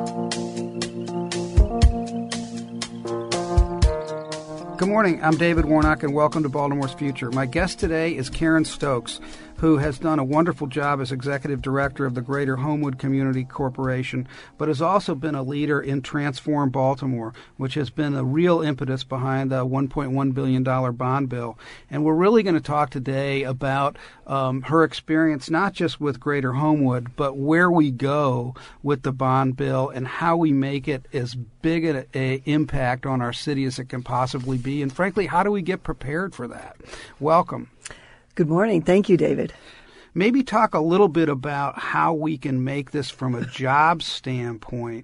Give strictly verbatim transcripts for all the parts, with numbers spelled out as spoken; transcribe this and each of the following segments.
Good morning. I'm David Warnock, and welcome to Baltimore's Future. My guest today is Karen Stokes, who has done a wonderful job as executive director of the Greater Homewood Community Corporation, but has also been a leader in Transform Baltimore, which has been a real impetus behind the one point one billion dollars bond bill. And we're really going to talk today about um, her experience, not just with Greater Homewood, but where we go with the bond bill and how we make it as big an impact on our city as it can possibly be. And frankly, how do we get prepared for that? Welcome. Good morning. Thank you, David. Maybe talk a little bit about how we can make this from a job standpoint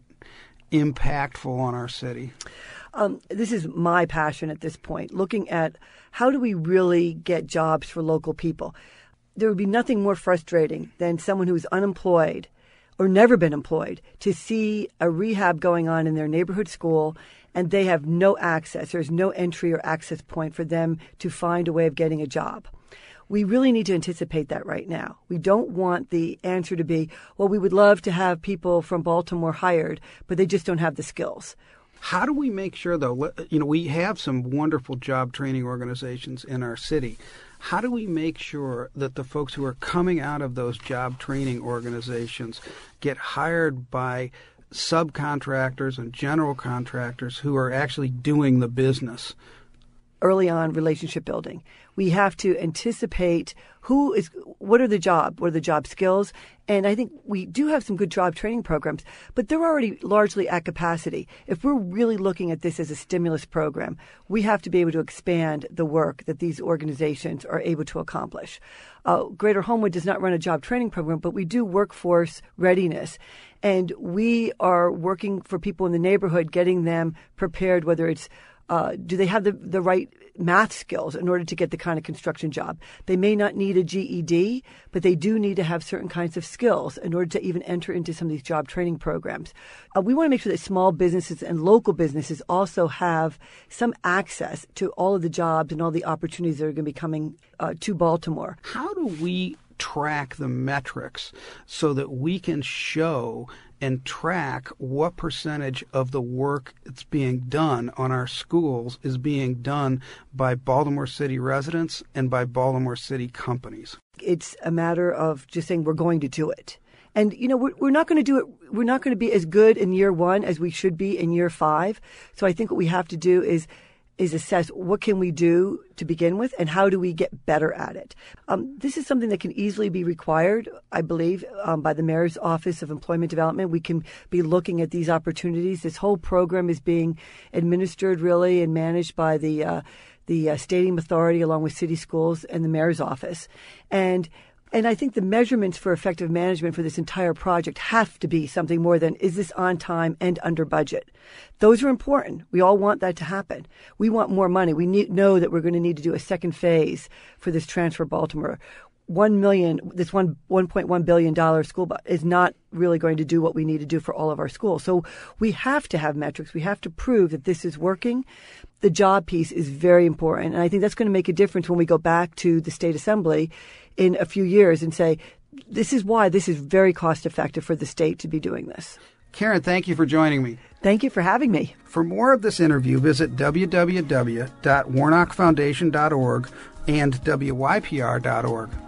impactful on our city. Um, this is my passion at this point, looking at how do we really get jobs for local people. There would be nothing more frustrating than someone who's unemployed or never been employed to see a rehab going on in their neighborhood school and they have no access. There's no entry or access point for them to find a way of getting a job. We really need to anticipate that right now. We don't want the answer to be, well, we would love to have people from Baltimore hired, but they just don't have the skills. How do we make sure, though, you know, we have some wonderful job training organizations in our city. How do we make sure that the folks who are coming out of those job training organizations get hired by subcontractors and general contractors who are actually doing the business? Early on, relationship building. We have to anticipate who is, what are the job, what are the job skills, and I think we do have some good job training programs, but they're already largely at capacity. If we're really looking at this as a stimulus program, we have to be able to expand the work that these organizations are able to accomplish. Uh, Greater Homewood does not run a job training program, but we do workforce readiness, and we are working for people in the neighborhood, getting them prepared, whether it's Uh, do they have the, the right math skills in order to get the kind of construction job? They may not need a G E D, but they do need to have certain kinds of skills in order to even enter into some of these job training programs. Uh, we want to make sure that small businesses and local businesses also have some access to all of the jobs and all the opportunities that are going to be coming uh, to Baltimore. How do we track the metrics so that we can show and track what percentage of the work that's being done on our schools is being done by Baltimore City residents and by Baltimore City companies? It's a matter of just saying we're going to do it. And, you know, we're, we're not going to do it. We're not going to be as good in year one as we should be in year five. So I think what we have to do is is assess what can we do to begin with and how do we get better at it. Um, this is something that can easily be required, I believe, um, by the Mayor's Office of Employment Development. We can be looking at these opportunities. This whole program is being administered really and managed by the uh, the uh, Stadium Authority along with city schools and the Mayor's Office. And And I think the measurements for effective management for this entire project have to be something more than, is this on time and under budget? Those are important. We all want that to happen. We want more money. We need, know that we're going to need to do a second phase for this Transfer Baltimore. One million, this one one point one billion dollars school bus is not really going to do what we need to do for all of our schools. So we have to have metrics. We have to prove that this is working. The job piece is very important, and I think that's going to make a difference when we go back to the state assembly in a few years and say, this is why this is very cost effective for the state to be doing this. Karen, thank you for joining me. Thank you for having me. For more of this interview, visit w w w dot warnock foundation dot org and w y p r dot org.